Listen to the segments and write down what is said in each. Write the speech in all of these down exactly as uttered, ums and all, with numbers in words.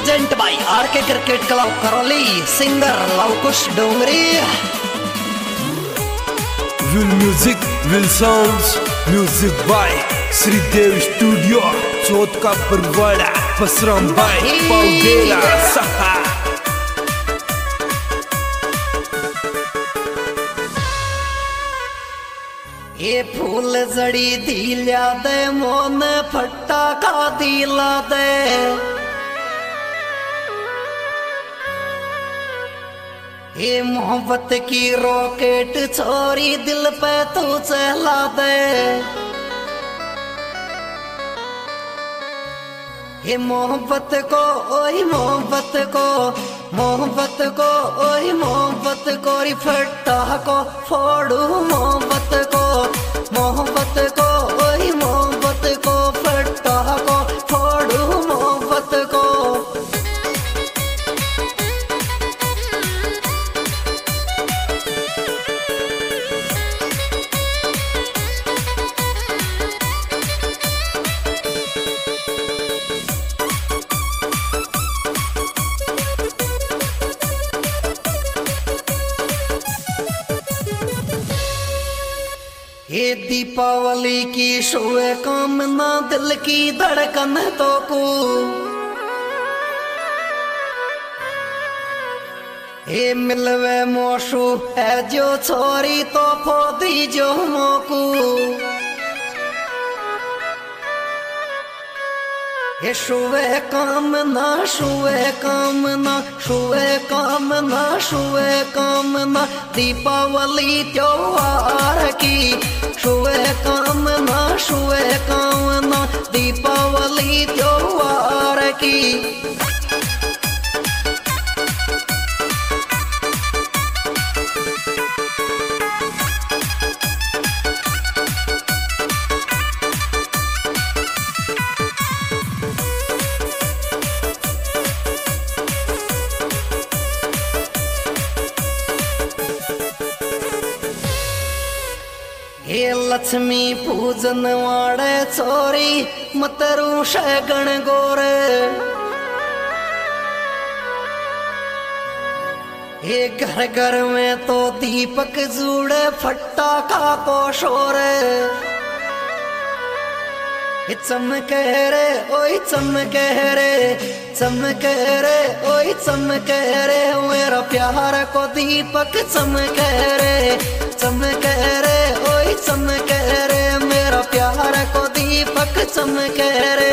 Present by R K cricket club Karauli, singer Lavkush Dongri. Will music will sounds, music by Shridev studio, Chauth का परवाड़ा, पसराम bye पाउडेला सहा। ये फूल जड़ी दिला दे मोन फट्टा का दिला दे, ये मोहब्बत की रॉकेट छोरी दिल पे तू चला दे। ये मोहब्बत को ओही मोहब्बत को मोहब्बत को ओही मोहब्बत को रिफट्टा को फोड़ू मोहब्बत को मोहब्बत को ओही मोहब्बत को फट्टा को फोड़ू मोहब्बत को। ये दीपावली की शुए कामना दिल की धड़कन तो को, ये मिलवे मोशु है जो छोरी तो फोदी जो मोकू। ये शुए कामना शुए कामना शुए कामना शुए कामना दीपावली त्योहार की, शुए कामना शुए कामना दीपावली त्योहार की। हे लक्ष्मी पूजन वाड़े छोरी मतरू शगण गोरे, हे घर घर में तो दीपक जुड़े फट्टा का को शोरे। चमके रे ओई चमके रे चमके रे ओई चमके रे मेरा प्यार को दीपक चमके रे चमके रे ओई चमके रे मेरा प्यार को दीपक चमके रे।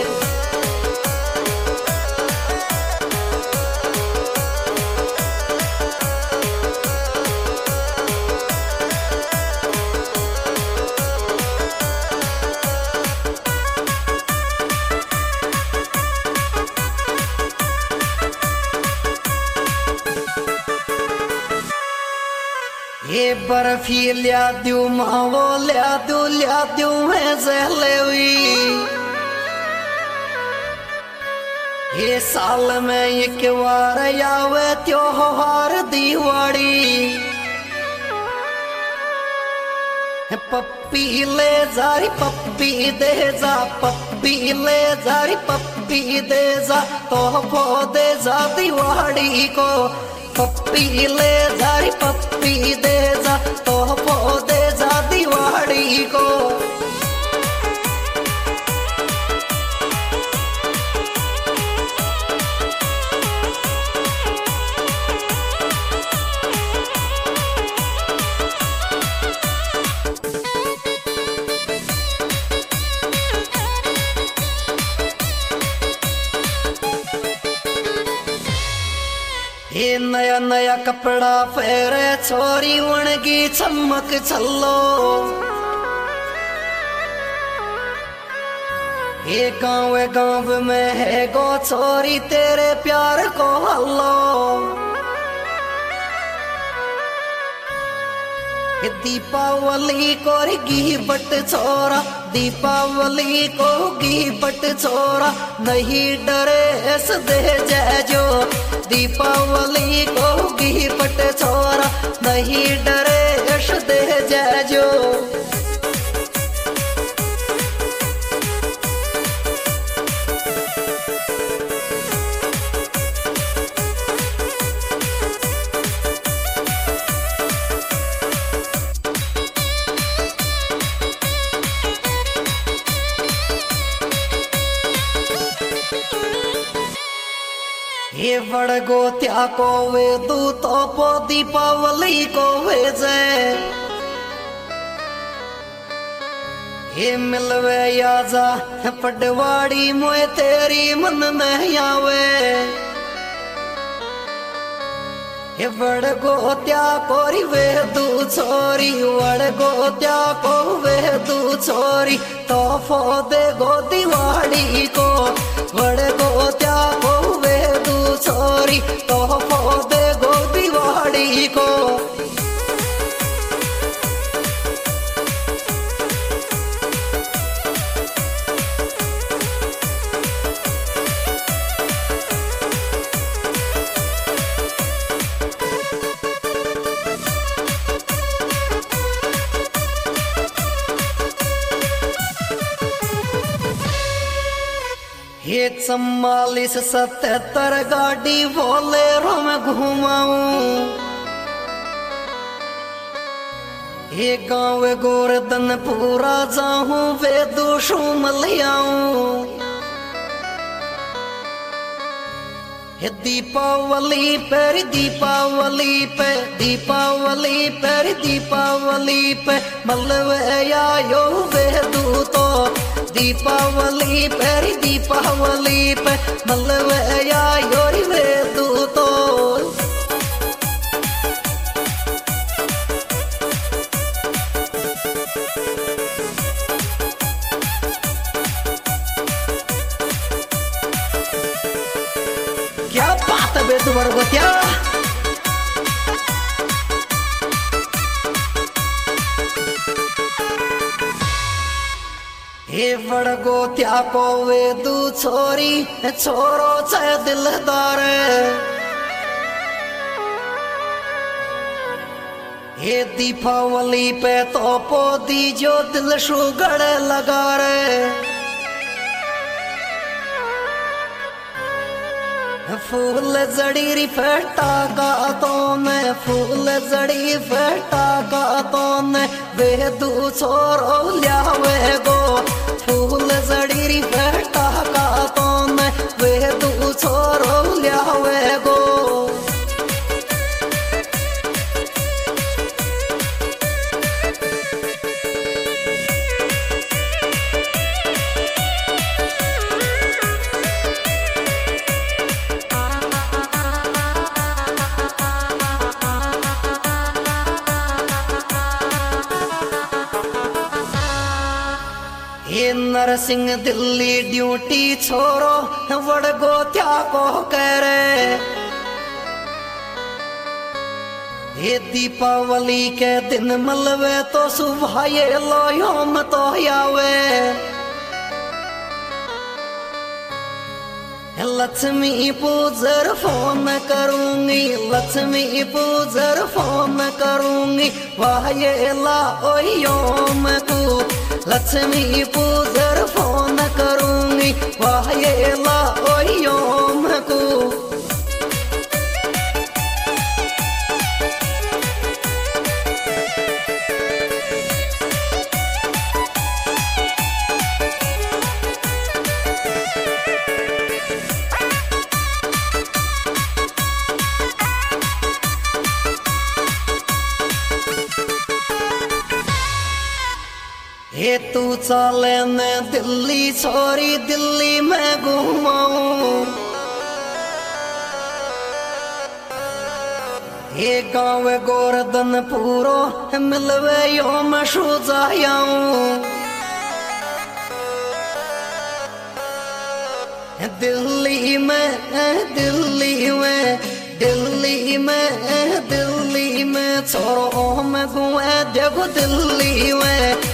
ये बर्फी लिया दू मावो लिया दू लिया दू मैं जहले हुई, ये साल में एक बार आवे त्योहार दिवाली। पप्पी ले जारी पप्पी दे जा पप्पी ले जारी पप्पी दे जा तो वो दे जा दिवाली को, पप्पी ले जारी पप्पी दे जा तो वो दे जा दिवाली को। ये नया नया कपड़ा फेरे छोरी उनकी चमक चलो, ये गाँव गाँव में है गो छोरी तेरे प्यार को हल्लो। ये दीपावली को गी बट छोरा दीपावली को गी बट छोरा नहीं डरे ऐस दे जैजो, दीपावली को गी बट छोरा नहीं डरे ऐस दे जैजो। हे बड़गो त्या को वे दू तो पो दीपावली को भेजे हे मिलवे याजा पटवाड़ी मोए तेरी मन में आवे हे बड़गो त्या कोरी वे दू छोरी बड़गो त्या को वे दू छोरी तोहफो दे गो दिवाड़ी को बड़गो त्या को वे दू छोरी तोहफो दे गो दिवाड़ी को ये चम्मालीस सतहत्तर गाड़ी बोलेरो में घुमाऊं ये गाँव गोरधन पूरा जाऊं वे दोषों मलियाऊं ये दीपावली पर दीपावली पे दीपावली पर दीपावली पे मलवे आयो वे दूतो दीपावली पर दीपावली पे मलवे आयो वे दूतो क्या बात है बेदू वर्गो क्या हे बड़गो त्या को वे दू छोरी छोरो चाहे दिलदार हे दीपावली पे तो पो दी जो दिल शुगड़ लगा रे फूल जड़ी फटा का तो ने फूल जड़ी फटा का तो ने वे दू छोरो लियावे गो फूल जड़ी फटा का तो ने वे दू छोरो लियावे गो नरसिंह दिल्ली ड्यूटी छोरो वड़गो त्या को करे ये दीपावली के दिन मलवे तो सुबह ये लोयो में तो आवे लक्ष्मी पूजर फोन करूंगी लक्ष्मी पूजर फोन करूंगी वाह ये ला ओयोम को लक्ष्मी पूजर फोन करूंगी वाह ये ला ओयोम को ये तू चले ने दिल्ली छोरी दिल्ली में घुमाऊं ये गाँव गोरधन पूरो मिलवे यो मैं शू जाऊं दिल्ली में दिल्ली में दिल्ली में दिल्ली में छोरो में घुए देखो दिल्ली में